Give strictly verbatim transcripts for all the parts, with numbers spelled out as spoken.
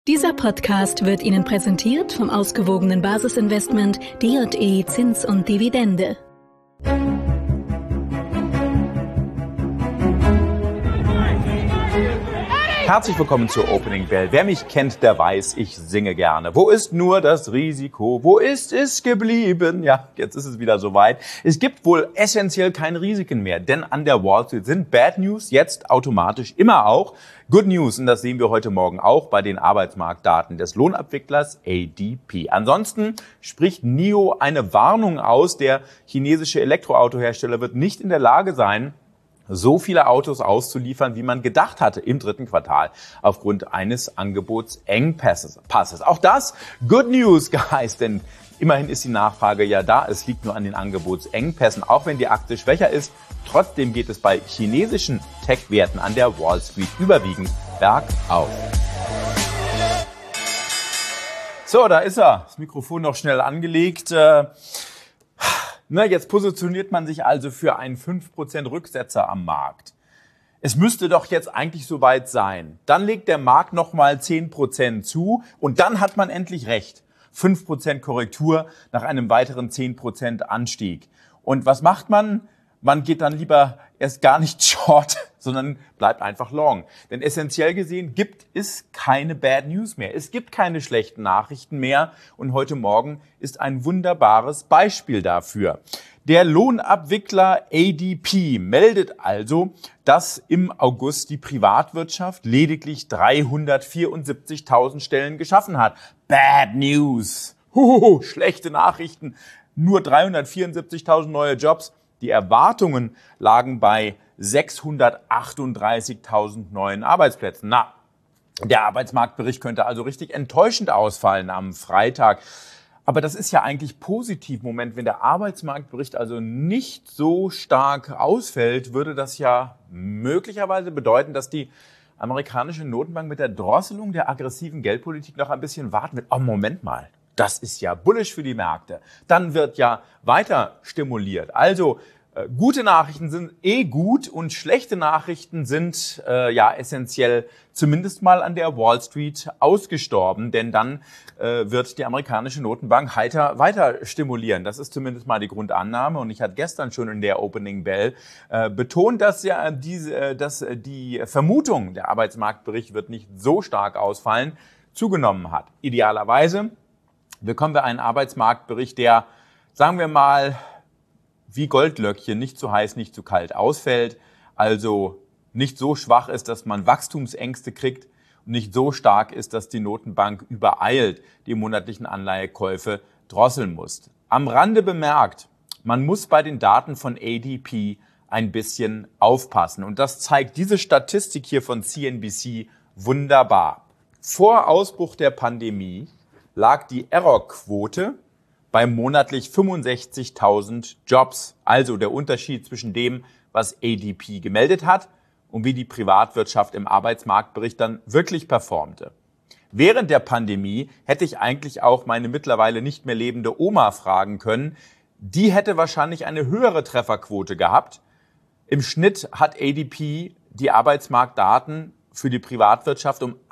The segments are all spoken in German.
Dieser Podcast wird Ihnen präsentiert vom ausgewogenen Basisinvestment D J E Zins und Dividende. Herzlich willkommen zur Opening Bell. Wer mich kennt, der weiß, ich singe gerne. Wo ist nur das Risiko? Wo ist es geblieben? Ja, jetzt ist es wieder soweit. Es gibt wohl essentiell keine Risiken mehr, denn an der Wall Street sind Bad News jetzt automatisch immer auch Good News. Und das sehen wir heute Morgen auch bei den Arbeitsmarktdaten des Lohnabwicklers A D P. Ansonsten spricht N I O eine Warnung aus. Der chinesische Elektroautohersteller wird nicht in der Lage sein, so viele Autos auszuliefern, wie man gedacht hatte im dritten Quartal aufgrund eines Angebotsengpasses. Auch das Good News, Guys, denn immerhin ist die Nachfrage ja da. Es liegt nur an den Angebotsengpässen, auch wenn die Aktie schwächer ist. Trotzdem geht es bei chinesischen Tech-Werten an der Wall Street überwiegend bergauf. So, da ist er. Das Mikrofon noch schnell angelegt. Na, jetzt positioniert man sich also für einen fünf Prozent Rücksetzer am Markt. Es müsste doch jetzt eigentlich soweit sein. Dann legt der Markt nochmal zehn Prozent zu und dann hat man endlich recht. fünf Prozent Korrektur nach einem weiteren zehn Prozent Anstieg. Und was macht man? Man geht dann lieber erst gar nicht short, sondern bleibt einfach long. Denn essentiell gesehen gibt es keine Bad News mehr. Es gibt keine schlechten Nachrichten mehr. Und heute Morgen ist ein wunderbares Beispiel dafür. Der Lohnabwickler A D P meldet also, dass im August die Privatwirtschaft lediglich dreihundertvierundsiebzigtausend Stellen geschaffen hat. Bad News. Huhuhu, schlechte Nachrichten. Nur dreihundertvierundsiebzigtausend neue Jobs. Die Erwartungen lagen bei sechshundertachtunddreißigtausend neuen Arbeitsplätzen. Na, der Arbeitsmarktbericht könnte also richtig enttäuschend ausfallen am Freitag. Aber das ist ja eigentlich positiv. Moment, wenn der Arbeitsmarktbericht also nicht so stark ausfällt, würde das ja möglicherweise bedeuten, dass die amerikanische Notenbank mit der Drosselung der aggressiven Geldpolitik noch ein bisschen warten wird. Oh, Moment mal. Das ist ja bullish für die Märkte. Dann wird ja weiter stimuliert. Also äh, gute Nachrichten sind eh gut und schlechte Nachrichten sind äh, ja essentiell zumindest mal an der Wall Street ausgestorben, denn dann äh, wird die amerikanische Notenbank heiter weiter stimulieren. Das ist zumindest mal die Grundannahme und ich hatte gestern schon in der Opening Bell äh, betont, dass ja diese, äh, dass die Vermutung, der Arbeitsmarktbericht wird nicht so stark ausfallen, zugenommen hat. Idealerweise bekommen wir einen Arbeitsmarktbericht, der, sagen wir mal, wie Goldlöckchen, nicht zu heiß, nicht zu kalt ausfällt, also nicht so schwach ist, dass man Wachstumsängste kriegt und nicht so stark ist, dass die Notenbank übereilt die monatlichen Anleihekäufe drosseln muss. Am Rande bemerkt, man muss bei den Daten von A D P ein bisschen aufpassen und das zeigt diese Statistik hier von C N B C wunderbar. Vor Ausbruch der Pandemie lag die Errorquote bei monatlich fünfundsechzigtausend Jobs. Also der Unterschied zwischen dem, was A D P gemeldet hat und wie die Privatwirtschaft im Arbeitsmarktbericht dann wirklich performte. Während der Pandemie hätte ich eigentlich auch meine mittlerweile nicht mehr lebende Oma fragen können. Die hätte wahrscheinlich eine höhere Trefferquote gehabt. Im Schnitt hat A D P die Arbeitsmarktdaten für die Privatwirtschaft um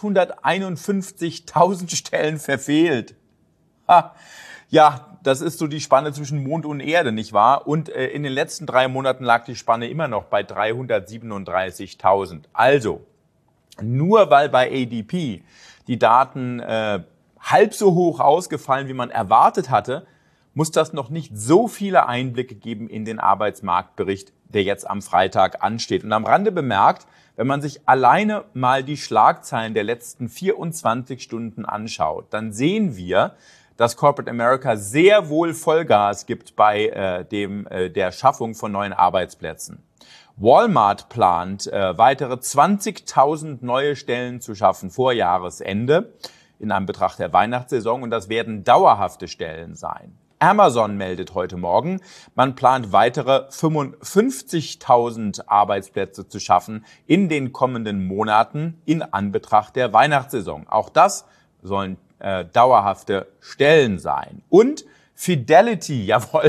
achthunderteinundfünfzigtausend Stellen verfehlt. Ha. Ja, das ist so die Spanne zwischen Mond und Erde, nicht wahr? Und äh, in den letzten drei Monaten lag die Spanne immer noch bei dreihundertsiebenunddreißigtausend. Also, nur weil bei A D P die Daten äh, halb so hoch ausgefallen, wie man erwartet hatte, muss das noch nicht so viele Einblicke geben in den Arbeitsmarktbericht, der jetzt am Freitag ansteht. Und am Rande bemerkt, wenn man sich alleine mal die Schlagzeilen der letzten vierundzwanzig Stunden anschaut, dann sehen wir, dass Corporate America sehr wohl Vollgas gibt bei äh, dem äh, der Schaffung von neuen Arbeitsplätzen. Walmart plant, äh, weitere zwanzigtausend neue Stellen zu schaffen vor Jahresende in Anbetracht der Weihnachtssaison und das werden dauerhafte Stellen sein. Amazon meldet heute Morgen, man plant weitere fünfundfünfzigtausend Arbeitsplätze zu schaffen in den kommenden Monaten in Anbetracht der Weihnachtssaison. Auch das sollen äh, dauerhafte Stellen sein. Und Fidelity, jawohl,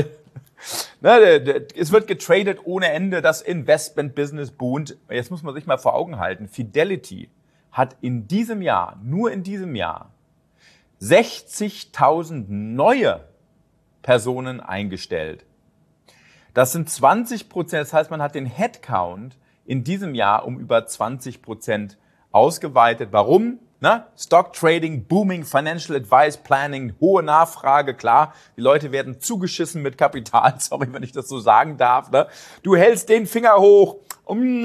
ne, es wird getradet ohne Ende, das Investment-Business boomt. Jetzt muss man sich mal vor Augen halten, Fidelity hat in diesem Jahr, nur in diesem Jahr, sechzigtausend neue Personen eingestellt. Das sind zwanzig Prozent, das heißt, man hat den Headcount in diesem Jahr um über zwanzig Prozent ausgeweitet. Warum? Na, Stock Trading, Booming, Financial Advice, Planning, hohe Nachfrage, klar, die Leute werden zugeschissen mit Kapital, sorry, wenn ich das so sagen darf. Ne? Du hältst den Finger hoch und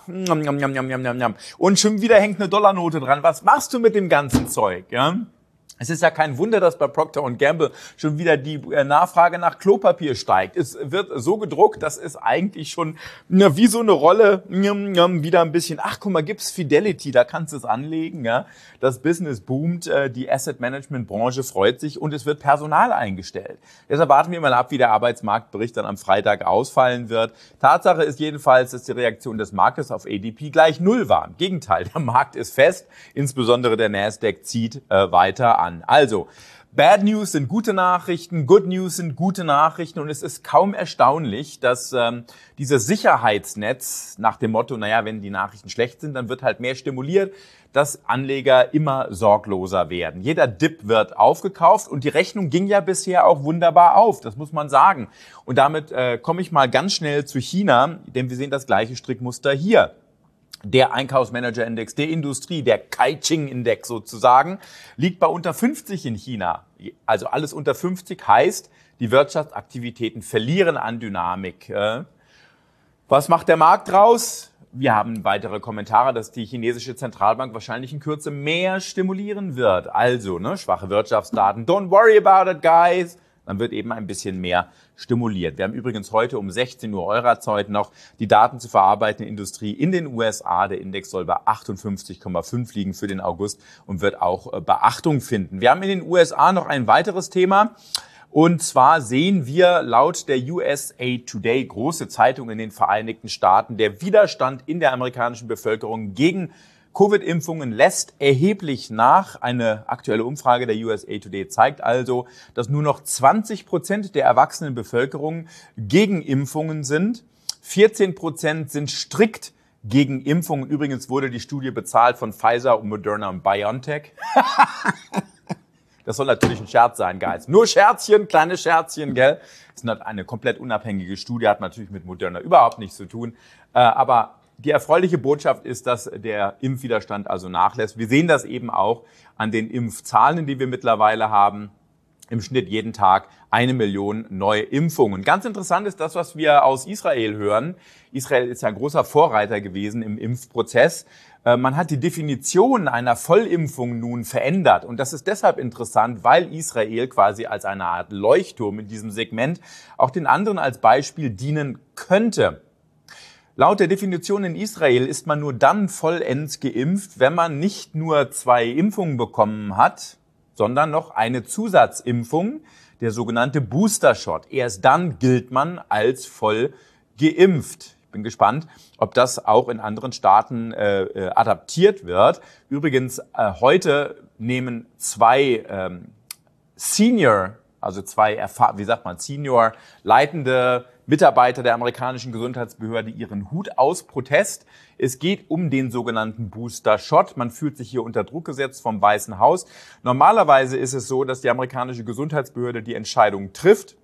schon wieder hängt eine Dollarnote dran. Was machst du mit dem ganzen Zeug? Ja? Es ist ja kein Wunder, dass bei Procter und Gamble schon wieder die Nachfrage nach Klopapier steigt. Es wird so gedruckt, das ist eigentlich schon ja, wie so eine Rolle, wieder ein bisschen, ach guck mal, gibt's Fidelity, da kannst du es anlegen. Ja. Das Business boomt, die Asset-Management-Branche freut sich und es wird Personal eingestellt. Deshalb warten wir mal ab, wie der Arbeitsmarktbericht dann am Freitag ausfallen wird. Tatsache ist jedenfalls, dass die Reaktion des Marktes auf A D P gleich null war. Im Gegenteil, der Markt ist fest, insbesondere der Nasdaq zieht äh, weiter an. Also, Bad News sind gute Nachrichten, Good News sind gute Nachrichten und es ist kaum erstaunlich, dass ähm, dieses Sicherheitsnetz nach dem Motto, naja, wenn die Nachrichten schlecht sind, dann wird halt mehr stimuliert, dass Anleger immer sorgloser werden. Jeder Dip wird aufgekauft und die Rechnung ging ja bisher auch wunderbar auf, das muss man sagen. Und damit äh, komme ich mal ganz schnell zu China, denn wir sehen das gleiche Strickmuster hier. Der Einkaufsmanager-Index der Industrie, der Caixin-Index sozusagen, liegt bei unter fünfzig in China. Also alles unter fünfzig heißt, die Wirtschaftsaktivitäten verlieren an Dynamik. Was macht der Markt draus? Wir haben weitere Kommentare, dass die chinesische Zentralbank wahrscheinlich in Kürze mehr stimulieren wird. Also, ne, schwache Wirtschaftsdaten. Don't worry about it, guys. Dann wird eben ein bisschen mehr stimuliert. Wir haben übrigens heute um sechzehn Uhr eurer Zeit noch die Daten zu verarbeitende Industrie in den U S A. Der Index soll bei achtundfünfzig Komma fünf liegen für den August und wird auch Beachtung finden. Wir haben in den U S A noch ein weiteres Thema. Und zwar sehen wir laut der U S A Today, große Zeitung in den Vereinigten Staaten, der Widerstand in der amerikanischen Bevölkerung gegen Covid-Impfungen lässt erheblich nach. Eine aktuelle Umfrage der U S A Today zeigt also, dass nur noch zwanzig Prozent der erwachsenen Bevölkerung gegen Impfungen sind. vierzehn Prozent sind strikt gegen Impfungen. Übrigens wurde die Studie bezahlt von Pfizer und Moderna und BioNTech. Das soll natürlich ein Scherz sein, Guys. Nur Scherzchen, kleine Scherzchen, gell? Das ist eine komplett unabhängige Studie, hat natürlich mit Moderna überhaupt nichts zu tun. Aber die erfreuliche Botschaft ist, dass der Impfwiderstand also nachlässt. Wir sehen das eben auch an den Impfzahlen, die wir mittlerweile haben. Im Schnitt jeden Tag eine Million neue Impfungen. Ganz interessant ist das, was wir aus Israel hören. Israel ist ja ein großer Vorreiter gewesen im Impfprozess. Man hat die Definition einer Vollimpfung nun verändert. Und das ist deshalb interessant, weil Israel quasi als eine Art Leuchtturm in diesem Segment auch den anderen als Beispiel dienen könnte. Laut der Definition in Israel ist man nur dann vollends geimpft, wenn man nicht nur zwei Impfungen bekommen hat, sondern noch eine Zusatzimpfung, der sogenannte Booster-Shot. Erst dann gilt man als voll geimpft. Ich bin gespannt, ob das auch in anderen Staaten äh, adaptiert wird. Übrigens, äh, heute nehmen zwei ähm, Senior, also zwei, wie sagt man, Senior, leitende Mitarbeiter der amerikanischen Gesundheitsbehörde ihren Hut aus Protest. Es geht um den sogenannten Booster-Shot. Man fühlt sich hier unter Druck gesetzt vom Weißen Haus. Normalerweise ist es so, dass die amerikanische Gesundheitsbehörde die Entscheidung trifft,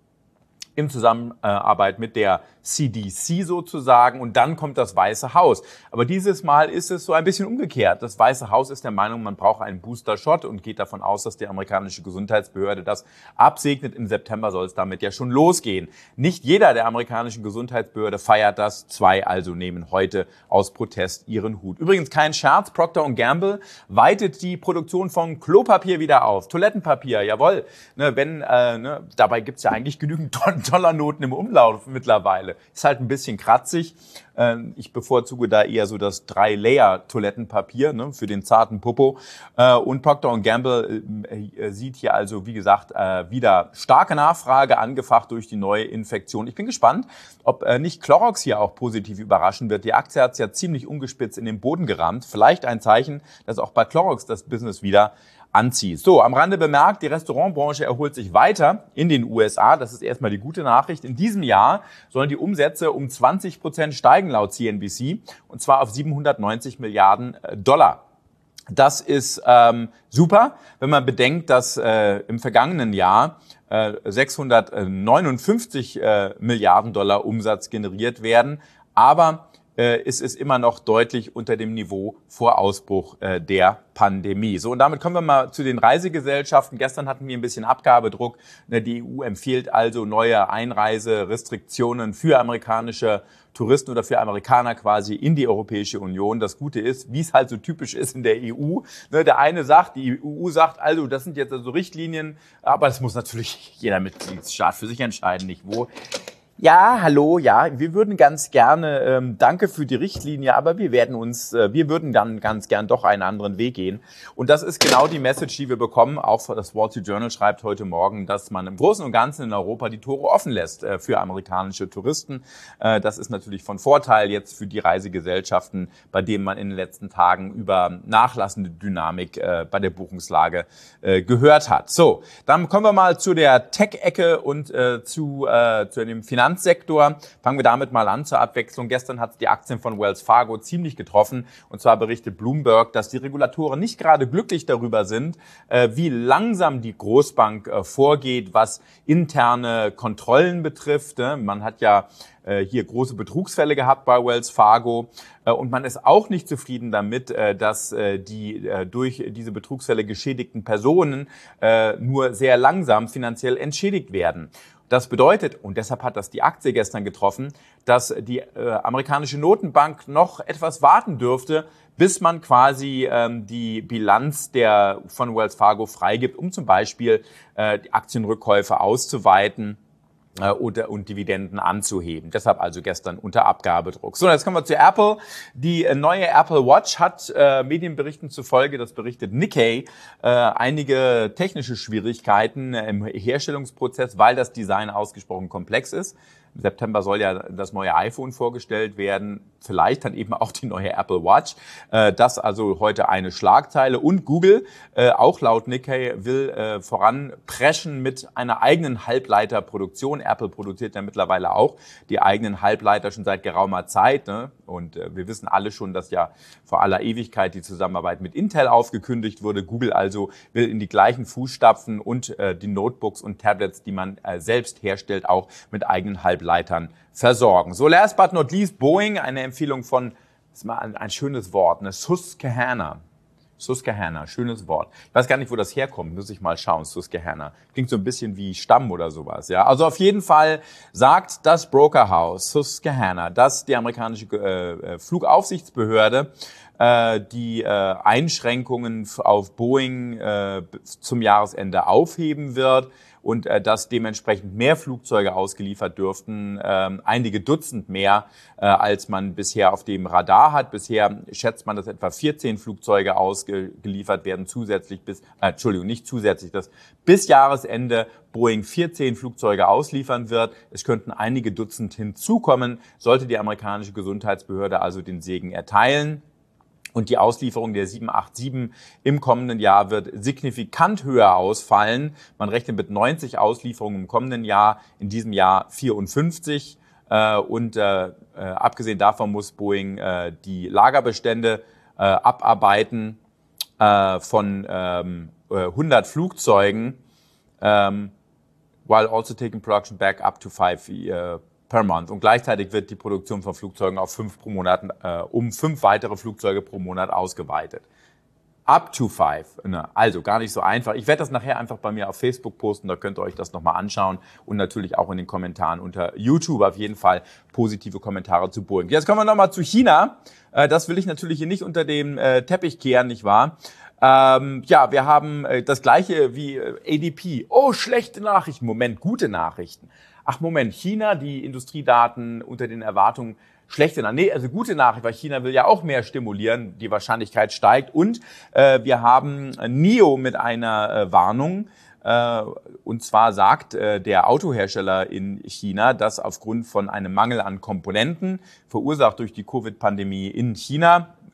in Zusammenarbeit mit der C D C sozusagen, und dann kommt das Weiße Haus. Aber dieses Mal ist es so ein bisschen umgekehrt. Das Weiße Haus ist der Meinung, man braucht einen Booster-Shot und geht davon aus, dass die amerikanische Gesundheitsbehörde das absegnet. Im September soll es damit ja schon losgehen. Nicht jeder der amerikanischen Gesundheitsbehörde feiert das. Zwei also nehmen heute aus Protest ihren Hut. Übrigens kein Scherz, Procter und Gamble weitet die Produktion von Klopapier wieder auf. Toilettenpapier, jawohl. Ne, wenn, äh, ne, dabei gibt's ja eigentlich genügend Dollarnoten im Umlauf mittlerweile. Ist halt ein bisschen kratzig. Ich bevorzuge da eher so das Drei-Layer-Toilettenpapier, ne, für den zarten Popo. Und Procter und Gamble sieht hier also, wie gesagt, wieder starke Nachfrage, angefacht durch die neue Infektion. Ich bin gespannt, ob nicht Clorox hier auch positiv überraschen wird. Die Aktie hat es ja ziemlich ungespitzt in den Boden gerammt. Vielleicht ein Zeichen, dass auch bei Clorox das Business wieder anzieht. So, am Rande bemerkt, die Restaurantbranche erholt sich weiter in den U S A. Das ist erstmal die gute Nachricht. In diesem Jahr sollen die Umsätze um zwanzig Prozent steigen laut C N B C, und zwar auf siebenhundertneunzig Milliarden Dollar. Das ist ähm, super, wenn man bedenkt, dass äh, im vergangenen Jahr äh, sechshundertneunundfünfzig äh, Milliarden Dollar Umsatz generiert werden. Aber äh, es ist immer noch deutlich unter dem Niveau vor Ausbruch äh, der Pandemie. So, und damit kommen wir mal zu den Reisegesellschaften. Gestern hatten wir ein bisschen Abgabedruck. Die E U empfiehlt also neue Einreiserestriktionen für amerikanische Touristen oder für Amerikaner quasi in die Europäische Union. Das Gute ist, wie es halt so typisch ist in der E U. Ne, der eine sagt, die E U sagt, also das sind jetzt also Richtlinien, aber das muss natürlich jeder Mitgliedstaat für sich entscheiden, nicht wo. Ja, hallo, ja, wir würden ganz gerne, ähm, danke für die Richtlinie, aber wir werden uns, äh, wir würden dann ganz gern doch einen anderen Weg gehen. Und das ist genau die Message, die wir bekommen. Auch das Wall Street Journal schreibt heute Morgen, dass man im Großen und Ganzen in Europa die Tore offen lässt äh, für amerikanische Touristen. Äh, das ist natürlich von Vorteil jetzt für die Reisegesellschaften, bei denen man in den letzten Tagen über nachlassende Dynamik äh, bei der Buchungslage äh, gehört hat. So, dann kommen wir mal zu der Tech-Ecke und äh, zu, äh, zu dem Finanz Finanzsektor. Fangen wir damit mal an zur Abwechslung. Gestern hat es die Aktien von Wells Fargo ziemlich getroffen. Und zwar berichtet Bloomberg, dass die Regulatoren nicht gerade glücklich darüber sind, wie langsam die Großbank vorgeht, was interne Kontrollen betrifft. Man hat ja hier große Betrugsfälle gehabt bei Wells Fargo. Und man ist auch nicht zufrieden damit, dass die durch diese Betrugsfälle geschädigten Personen nur sehr langsam finanziell entschädigt werden. Das bedeutet, und deshalb hat das die Aktie gestern getroffen, dass die äh, amerikanische Notenbank noch etwas warten dürfte, bis man quasi ähm, die Bilanz der von Wells Fargo freigibt, um zum Beispiel äh, die Aktienrückkäufe auszuweiten äh, oder, und Dividenden anzuheben. Deshalb also gestern unter Abgabedruck. So, jetzt kommen wir zu Apple. Die äh, neue Apple Watch hat äh, Medienberichten zufolge, das berichtet Nikkei, äh, einige technische Schwierigkeiten äh, im Herstellungsprozess, weil das Design ausgesprochen komplex ist. Im September soll ja das neue iPhone vorgestellt werden, vielleicht dann eben auch die neue Apple Watch. Das also heute eine Schlagzeile. Und Google, auch laut Nikkei, will voranpreschen mit einer eigenen Halbleiterproduktion. Apple produziert ja mittlerweile auch die eigenen Halbleiter schon seit geraumer Zeit. Und wir wissen alle schon, dass ja vor aller Ewigkeit die Zusammenarbeit mit Intel aufgekündigt wurde. Google also will in die gleichen Fußstapfen und die Notebooks und Tablets, die man selbst herstellt, auch mit eigenen Halbleitern versorgen. So, last but not least, Boeing, eine Empfehlung von, das ist mal ein, ein schönes Wort, eine Susquehanna. Susquehanna, schönes Wort. Ich weiß gar nicht, wo das herkommt, muss ich mal schauen, Susquehanna. Klingt so ein bisschen wie Stamm oder sowas, ja. Also auf jeden Fall sagt das Brokerhaus Susquehanna, dass die amerikanische äh, Flugaufsichtsbehörde äh, die äh, Einschränkungen auf Boeing äh, zum Jahresende aufheben wird und äh, dass dementsprechend mehr Flugzeuge ausgeliefert dürften, äh, einige Dutzend mehr, äh, als man bisher auf dem Radar hat. Bisher schätzt man, dass etwa vierzehn Flugzeuge ausgeliefert werden, zusätzlich bis, äh, Entschuldigung, nicht zusätzlich, dass bis Jahresende Boeing vierzehn Flugzeuge ausliefern wird. Es könnten einige Dutzend hinzukommen, sollte die amerikanische Gesundheitsbehörde also den Segen erteilen. Und die Auslieferung der sieben acht sieben im kommenden Jahr wird signifikant höher ausfallen. Man rechnet mit neunzig Auslieferungen im kommenden Jahr, in diesem Jahr vierundfünfzig. Äh, und äh, äh, abgesehen davon muss Boeing äh, die Lagerbestände äh, abarbeiten äh, von ähm, hundert Flugzeugen, ähm, while also taking production back up to five uh, per month. Und gleichzeitig wird die Produktion von Flugzeugen auf fünf pro Monat, äh, um fünf weitere Flugzeuge pro Monat ausgeweitet. Up to five. Ne? Also gar nicht so einfach. Ich werde das nachher einfach bei mir auf Facebook posten, da könnt ihr euch das nochmal anschauen und natürlich auch in den Kommentaren unter YouTube auf jeden Fall positive Kommentare zu Boeing. Jetzt kommen wir nochmal zu China. Äh, das will ich natürlich hier nicht unter den äh, Teppich kehren, nicht wahr? Ähm, ja, wir haben äh, das gleiche wie äh, A D P. Oh, schlechte Nachrichten. Moment, gute Nachrichten. Ach Moment, China, die Industriedaten unter den Erwartungen schlechte Nachrichten. Nee, also gute Nachricht, weil China will ja auch mehr stimulieren, die Wahrscheinlichkeit steigt. Und äh, wir haben N I O mit einer äh, Warnung. Äh, und zwar sagt äh, der Autohersteller in China, dass aufgrund von einem Mangel an Komponenten, verursacht durch die Covid-Pandemie in China,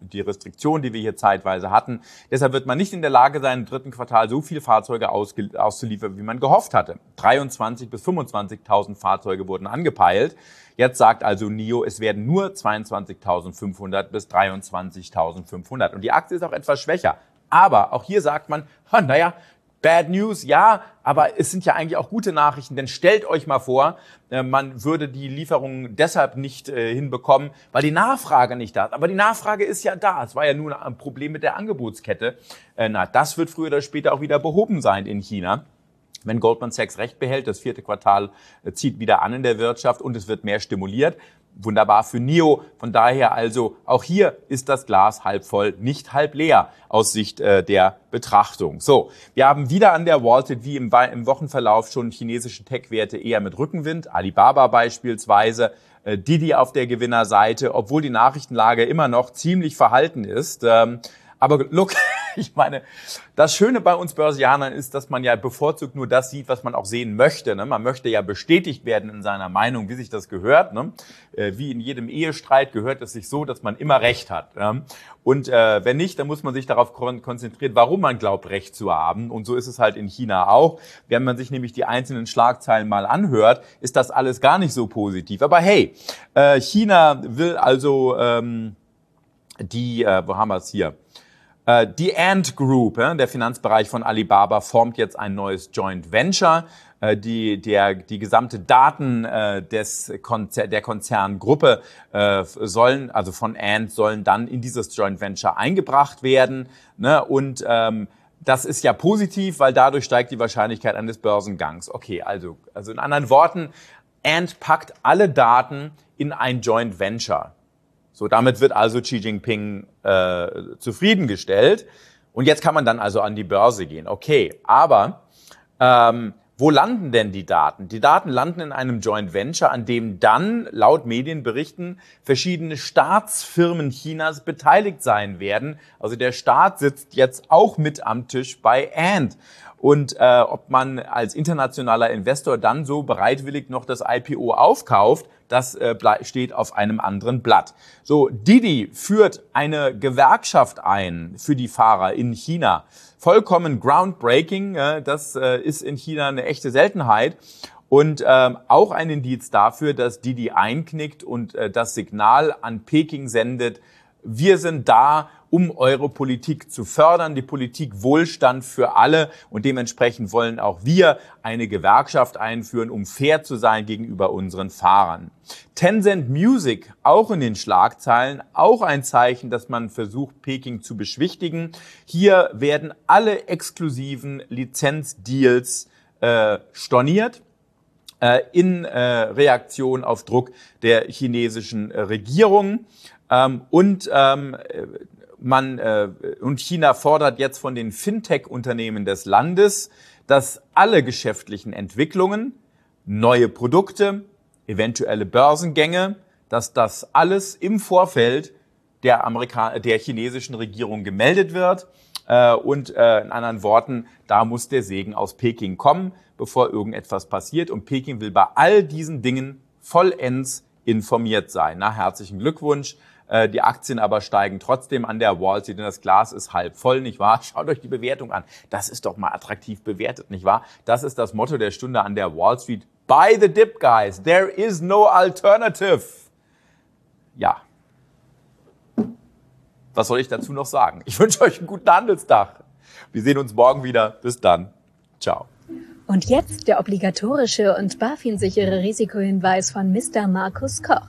die Restriktionen, die wir hier zeitweise hatten. Deshalb wird man nicht in der Lage sein, im dritten Quartal so viele Fahrzeuge auszuliefern, wie man gehofft hatte. dreiundzwanzigtausend bis fünfundzwanzigtausend Fahrzeuge wurden angepeilt. Jetzt sagt also N I O, es werden nur zweiundzwanzigtausendfünfhundert bis dreiundzwanzigtausendfünfhundert. Und die Aktie ist auch etwas schwächer. Aber auch hier sagt man, naja, Bad News, ja, aber es sind ja eigentlich auch gute Nachrichten, denn stellt euch mal vor, man würde die Lieferungen deshalb nicht hinbekommen, weil die Nachfrage nicht da ist. Aber die Nachfrage ist ja da. Es war ja nur ein Problem mit der Angebotskette. Na, das wird früher oder später auch wieder behoben sein in China. Wenn Goldman Sachs recht behält, das vierte Quartal zieht wieder an in der Wirtschaft und es wird mehr stimuliert. Wunderbar für N I O. Von daher also auch hier ist das Glas halb voll, nicht halb leer aus Sicht äh, der Betrachtung. So, wir haben wieder an der Wall Street wie im, im Wochenverlauf schon chinesische Tech-Werte eher mit Rückenwind. Alibaba beispielsweise, äh, Didi auf der Gewinnerseite, obwohl die Nachrichtenlage immer noch ziemlich verhalten ist. Ähm, Aber look, ich meine, das Schöne bei uns Börsianern ist, dass man ja bevorzugt nur das sieht, was man auch sehen möchte. Ne? Man möchte ja bestätigt werden in seiner Meinung, wie sich das gehört. Ne? Äh, wie in jedem Ehestreit gehört es sich so, dass man immer Recht hat. Ja? Und äh, wenn nicht, dann muss man sich darauf kon- konzentrieren, warum man glaubt, Recht zu haben. Und so ist es halt in China auch. Wenn man sich nämlich die einzelnen Schlagzeilen mal anhört, ist das alles gar nicht so positiv. Aber hey, äh, China will also ähm, die, äh, wo haben wir es hier? Die Ant Group, der Finanzbereich von Alibaba, formt jetzt ein neues Joint Venture. Die, der, die gesamte Daten des Konzer- der Konzerngruppe sollen, also von Ant, sollen dann in dieses Joint Venture eingebracht werden. Und das ist ja positiv, weil dadurch steigt die Wahrscheinlichkeit eines Börsengangs. Okay, also, also in anderen Worten, Ant packt alle Daten in ein Joint Venture. So, damit wird also Xi Jinping äh, zufriedengestellt. Und jetzt kann man dann also an die Börse gehen. Okay, aber ähm, wo landen denn die Daten? Die Daten landen in einem Joint Venture, an dem dann, laut Medienberichten, verschiedene Staatsfirmen Chinas beteiligt sein werden. Also der Staat sitzt jetzt auch mit am Tisch bei Ant. Und äh, ob man als internationaler Investor dann so bereitwillig noch das I P O aufkauft, das äh, steht auf einem anderen Blatt. So, Didi führt eine Gewerkschaft ein für die Fahrer in China. Vollkommen groundbreaking, äh, das äh, ist in China eine echte Seltenheit. Und ähm, auch ein Indiz dafür, dass Didi einknickt und äh, das Signal an Peking sendet, wir sind da, um eure Politik zu fördern, die Politik Wohlstand für alle. Und dementsprechend wollen auch wir eine Gewerkschaft einführen, um fair zu sein gegenüber unseren Fahrern. Tencent Music, auch in den Schlagzeilen, auch ein Zeichen, dass man versucht, Peking zu beschwichtigen. Hier werden alle exklusiven Lizenzdeals äh, storniert äh, in äh, Reaktion auf Druck der chinesischen äh, Regierung. Ähm, und ähm, man äh, und China fordert jetzt von den Fintech-Unternehmen des Landes, dass alle geschäftlichen Entwicklungen, neue Produkte, eventuelle Börsengänge, dass das alles im Vorfeld der Amerika- der chinesischen Regierung gemeldet wird. Äh, und äh, in anderen Worten, da muss der Segen aus Peking kommen, bevor irgendetwas passiert. Und Peking will bei all diesen Dingen vollends informiert sein. Na, herzlichen Glückwunsch. Die Aktien aber steigen trotzdem an der Wall Street, denn das Glas ist halb voll, nicht wahr? Schaut euch die Bewertung an. Das ist doch mal attraktiv bewertet, nicht wahr? Das ist das Motto der Stunde an der Wall Street. Buy the dip, guys. There is no alternative. Ja. Was soll ich dazu noch sagen? Ich wünsche euch einen guten Handelstag. Wir sehen uns morgen wieder. Bis dann. Ciao. Und jetzt der obligatorische und BaFin-sichere Risikohinweis von Mister Markus Koch.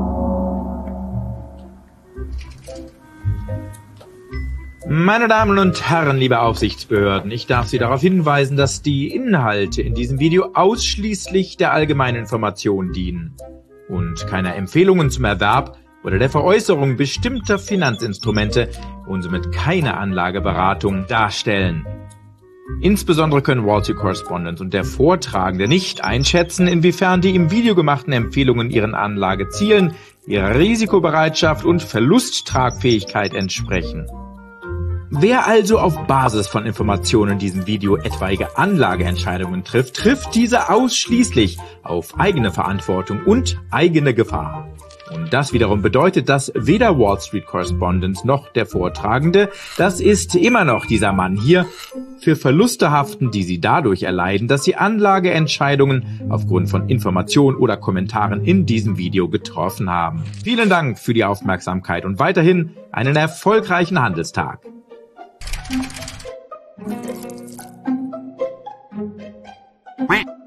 Meine Damen und Herren, liebe Aufsichtsbehörden, ich darf Sie darauf hinweisen, dass die Inhalte in diesem Video ausschließlich der allgemeinen Information dienen und keiner Empfehlungen zum Erwerb oder der Veräußerung bestimmter Finanzinstrumente und somit keine Anlageberatung darstellen. Insbesondere können Wall Street Correspondent und der Vortragende nicht einschätzen, inwiefern die im Video gemachten Empfehlungen ihren Anlagezielen, ihrer Risikobereitschaft und Verlusttragfähigkeit entsprechen. Wer also auf Basis von Informationen in diesem Video etwaige Anlageentscheidungen trifft, trifft diese ausschließlich auf eigene Verantwortung und eigene Gefahr. Und das wiederum bedeutet, dass weder Wall Street Correspondent noch der Vortragende, das ist immer noch dieser Mann hier, für Verluste haften, die sie dadurch erleiden, dass sie Anlageentscheidungen aufgrund von Informationen oder Kommentaren in diesem Video getroffen haben. Vielen Dank für die Aufmerksamkeit und weiterhin einen erfolgreichen Handelstag. Quack.